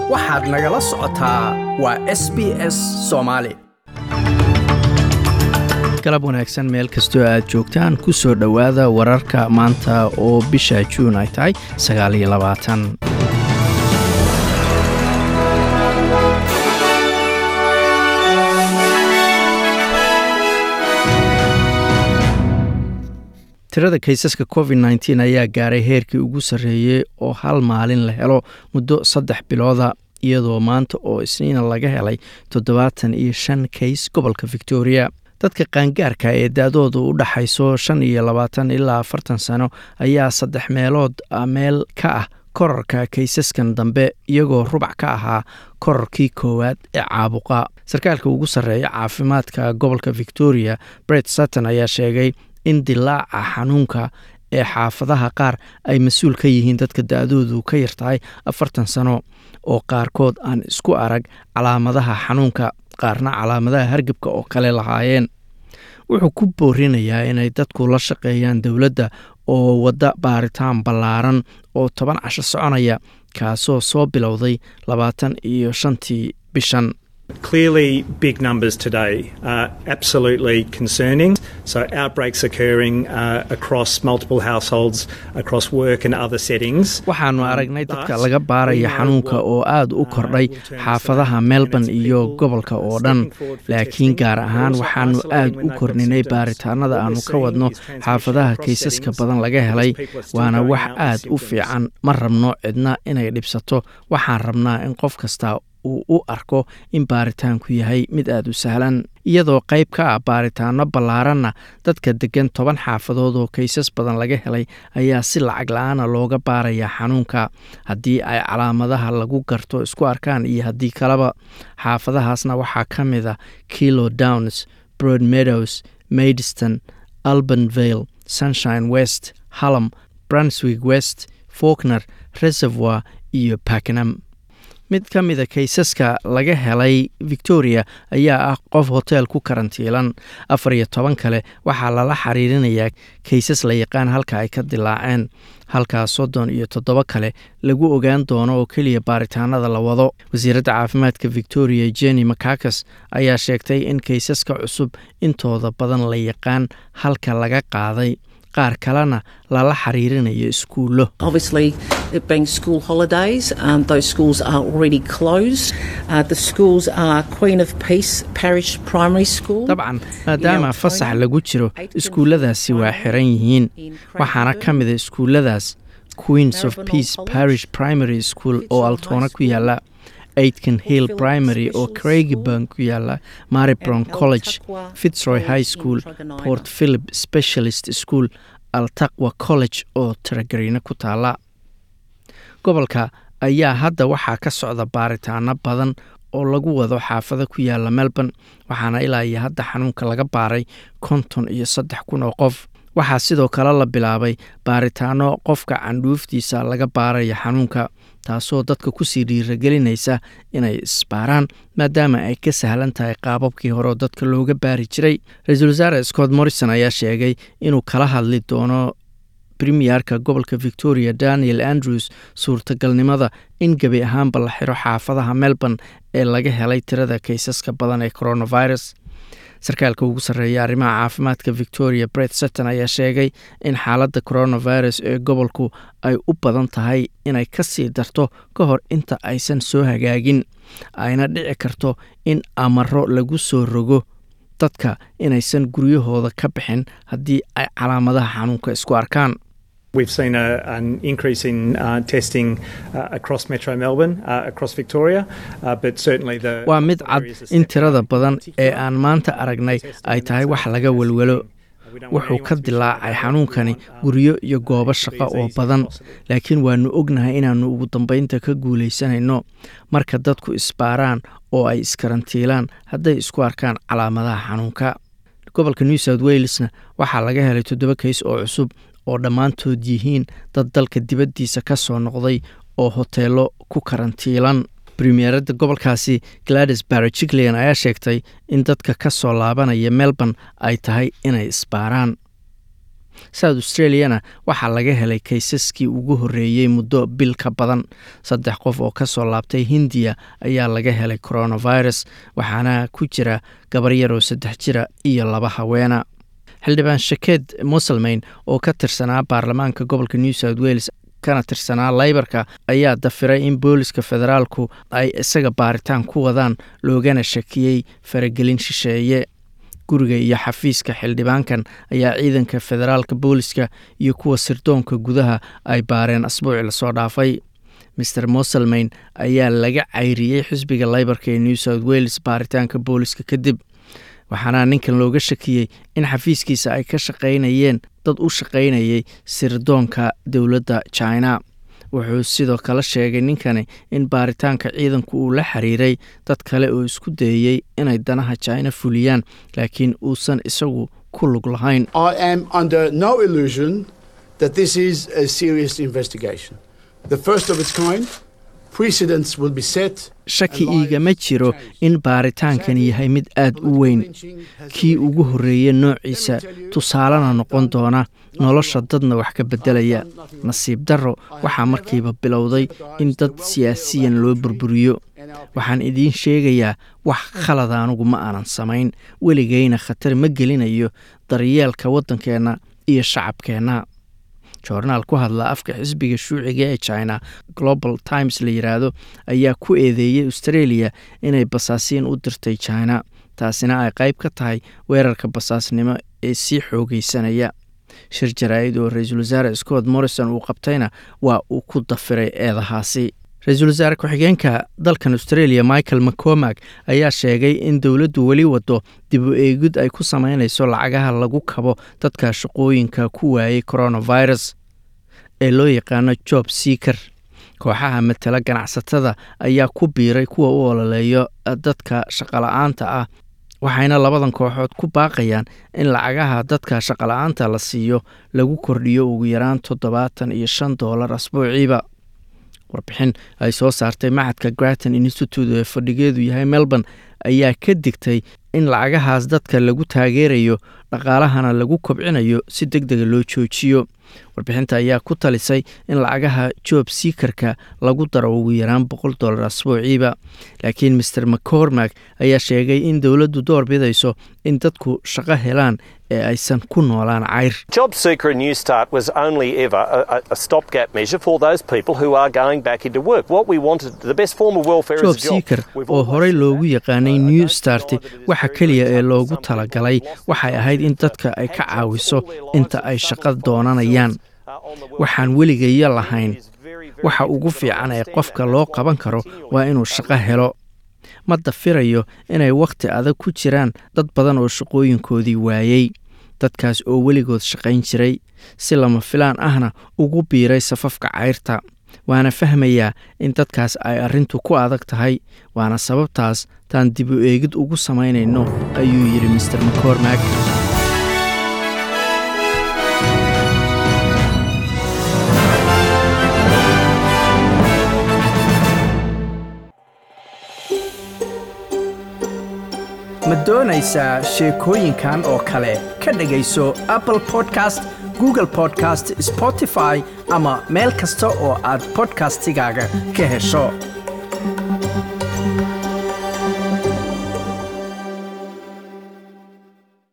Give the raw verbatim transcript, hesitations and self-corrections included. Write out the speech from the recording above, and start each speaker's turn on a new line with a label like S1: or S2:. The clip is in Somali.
S1: waxaad nagala socotaa waa S B S Soomaali. galab wanaagsan meel kastoo aad joogtaan ku soo dhowaada wararka maanta oo bisha June ay tahay sagaal iyo labaatan. tirada kaysaska covid nineteen ayaa gaaray heerkii ugu sarreeyay oo hal maalin la helo muddo saddex bilooda iyadoo maanta oo isniina laga helay toddobaatan iyo shan kays gobolka Victoria. dadka qaangaarka ee daadooda u dhaxayso shan iyo labaatan ilaa afartan sano ayaa saddex meelood meel ka ah korarka kaysaskan dambe iyagoo rubac ka ahaa korarkii koowaad ee caabuqa. sarkaalka ugu sarreeya caafimaadka gobolka Victoria Brett Sutton ayaa sheegay in dilaaca xanuunka ee xaafadaha qaar ay mas-uul ka yihiin dadka da-doodu ka yartahay afartan sano oo qaarkood aan isku arag calaamadaha xanuunka qaarna calaamadaha hargabka oo kale lahaayeen. wuxuu ku boorinayaa inay dadku la shaqeeyaan dowladda oo wadda baaritaan ballaaran oo toban casho soconaya kaasoo soo bilowday labaatan iyo shantii bishan.
S2: Clearly, big numbers today are absolutely concerning. So outbreaks occurring uh, across multiple households, across work and other settings.
S1: waxaanu aragnay dadka laga baaraya xanuunka oo aad u kordhay xaafadaha Melbourne iyo gobolka oo dhan, laakiin gaar ahaan waxaanu aad u kordhinay baaritaanada aanu ka wadno xaafadaha kaysaska badan laga helay. waana wax aad u fiican, ma rabno cidna inay dhibsato. waxaan rabnaa in qof kasta uu u arko in baaritaanku yahay mid aad u sahlan. iyadoo qayb ka ah baaritaano ballaaranna dadka degan toban xaafadood oo kaysas badan laga helay ayaa si lacag la-aana looga baaraya xanuunka haddii ay calaamadaha lagu garto isku arkaan iyo haddii kaleba. xaafadahaasna waxaa ka mid ah Kilo Downs, Broadmeadows, Maidstone, Albanvale, Sunshine West, Hallam, Brunswick West, Faulkner, Reservoir iyo Pakenham. mid ka mida kaysaska laga helay Victoria ayaa ah qof hotel ku karantiilan. afar iyo toban kale waxaa lala xiriirinayaa kaysas la yaqaan halka ay ka dilaaceen, halkaa soddon iyo toddoba kale lagu ogaan doono oo keliya baaritaanada la wado. wasiiradda caafimaadka Victoria Jenny Makakas ayaa sheegtay in kaysaska cusub intooda badan la yaqaan halka laga qaaday, qaar kalena lala xiriirinayo iskuullo.
S3: Obviously, it being school holidays, um, those schools are already closed. Uh, the schools are Queen of Peace Parish Primary School.
S1: dabcan maadaama fasax lagu jiro iskuulladaasi waa xiran yihiin. waxaana ka mid a iskuulladaas Queens of Peace Parish Primary School oo Altona ku yaala, Aitken Hill Primary oo Craigieburn ku yaala, Maribyrnong College, Fitzroy High School, Port Phillip Specialist School, Altaqwa College oo Taragarina ku taala. gobolka ayaa hadda waxaa ka socda baaritaano badan oo lagu wado xaafada ku yaala Melbourne, waxaana ilaa iyo hadda xanuunka laga baaray konton iyo saddex kun oo qof. waxaa sidoo kale la bilaabay baaritaano qofka candhuuftiisa laga baaraya xanuunka, taasoo dadka kusii dhiiragelinaysa inay isbaaraan maadaama ay ka sahlan tahay qaababkii hore oo dadka looga baari jiray. ra-iisul wasaare Scott Morrison ayaa sheegay inuu kala hadli doono premierka gobolka Victoria Daniel Andrews suurtagalnimada in gebi ahaanba la xiro xaafadaha Melbourne ee laga helay tirada kaysaska badan ee coronavirus. sarkaalka ugu sarreeya arrimaha caafimaadka Victoria Brett Sutton ayaa sheegay in xaaladda coronavirus ee gobolku ay u badan tahay inay ka sii darto ka hor inta aysan soo hagaagin, ayna dhici karto in amaro lagu soo rogo dadka inaysan guryahooda ka bixin haddii ay calaamadaha xanuunka isku arkaan.
S2: We've seen a, an increase in uh, testing uh, across Metro Melbourne, uh, across Victoria, uh, but certainly the...
S1: waa mid cad in tirada badan ee aan maanta aragnay ay tahay wax laga welwelo. wuxuu ka dilaacay xanuunkani guryo iyo goobo shaqo oo badan, laakiin waanu ognahay inaanu ugu dambeynta ka guulaysanayno marka dadku isbaaraan oo ay iskarantiilaan hadday isku arkaan calaamadaha xanuunka. gobolka New South Walesna waxaa laga helay toddoba kays oo cusub oo dhammaantood yihiin dad dalka dibaddiisa ka soo noqday oo hoteelo ku karantiilan. Premierada gobolkaasi Gladys Berejiklian ayaa sheegtay in dadka ka soo laabanaya Melbourne ay tahay inay isbaaraan. South Australiana waxaa laga helay kaysaskii ugu horreeyey muddo bil ka badan. Saddex qof oo ka soo laabtay Hindiya ayaa laga helay coronavirus, waxaana ku jira gabar yar oo saddex jira iyo laba haweena. Xildhibaan Shakeed Moselmain oo ka tirsanaa baarlamaanka gobolka New South Wales kana tirsanaa Labourka ayaa dafiray in booliska federaalku ay isaga baaritaan ku wadaan loogana shakiyey faragelin shisheeye. Guriga iyo xafiiska xildhibaankan ayaa ciidanka federaalka booliska iyo kuwa sirdoonka gudaha ay baareen asbuuci la soo dhaafay. Mister Moselmain ayaa laga cayriyey xisbiga Labourka ee New South Wales baaritaanka booliska kadib, waxaana ninkan looga shakiyey in xafiiskiisa ay ka shaqaynayeen dad u shaqaynayay sirdoonka dowladda China. Wuxuu sidoo kale sheegay ninkani in baaritaanka ciidanku uu la xiriiray dad kale oo isku dayay inay danaha China fuliyaan, laakiin uusan isagu ku lug lahayn.
S4: I am under no illusion that this is a serious investigation. The first of its kind. Precedents will be set.
S1: Shaki igama jiro in baaritaankan yahay mid aad u weyn, kii ugu horreeyay noociisa, tusaalena noqon doona nolosha dadna wax ka beddelaya. Nasiib darro waxaa markiiba bilowday in dad siyaasiyan loo burburiyo. Waxaan idiin sheegayaa wax khalad anugu ma aanan samayn, weligayna khatar ma gelinayo daryeelka waddankeenna iyo shacabkeenna. Joornaal ku hadla afka xisbiga shuuciga ee China, Global Times la yiraahdo, ayaa ku eedeeyay Australia inay basaasiin u dirtay China, taasina ay qayb ka tahay weerarka basaasnimo ee sii xoogaysanaya. Shir jaraa'id oo Ra'iisul Wasaare Scott Morrison uu qabtayna waa uu ku dafiray eedahaasi. Ra'iisul Wasaare ku-xigeenka dalkan Australia Michael McCormack ayaa sheegay in dowladdu weli wado dib u eegid ay ku sameynayso lacagaha lagu kabo dadka shaqooyinka ku waayay coronavirus ee loo yaqaano job seeker. Kooxaha matala ganacsatada ayaa ku biiray kuwa u ololeeyo dadka shaqo la'aanta ah, waxayna labadan kooxood ku baaqayaan in lacagaha dadka shaqo la'aanta la siiyo lagu kordhiyo ugu yaraan toddobaatan iyo shan doolar asbuuciiba. Warbixin ay soo saartay Macadka Grattan Institute ee fadhigeedu yahay Melbourne ayaa ka digtay in lacagahaas dadka lagu taageerayo dhaqaalahana lagu kobcinayo si degdeg loo joojiyo. Warbixinta ayaa ku talisay in lacagaha job seekerka lagu daro ugu yaraan boqol doolar asbuuciiba, laakiin Mister McCormack ayaa sheegay in dowladdu door bidayso in dadku shaqo helaan ee aysan ku noolaan cayr.
S5: Job seeker and New Start was only ever a, a stopgap measure for those people who are going back into work. What we wanted, the best form of welfare
S1: job
S5: is a job.
S1: Seeker oo horey loogu yaqaanay New Start waxa kaliya ee loogu talagalay waxay ahayd in dadka ay ka caawiso inta ay shaqo doonanayaan. Waxaan weligaya lahayn waxa ugu fiican ee qofka loo qaban karo waa inuu shaqo helo. Ma dafirayo inay waqti adag ku jiraan dad badan oo shaqooyinkoodii waayay, dadkaas oo weligood shaqayn jiray, si lama filaan ahna ugu biiray safafka cayrta. Waana fahmayaa in dadkaas ay arrintu ku adag tahay, waana sababtaas taan dib u eegid ugu samaynayno, ayuu yidhi Mister McCormack. Ma doonaysaa sheekooyinkan oo kale ka dhagayso Apple Podcast, Google Podcast, Spotify ama meel kasta oo aad podcastigaaga ka hesho.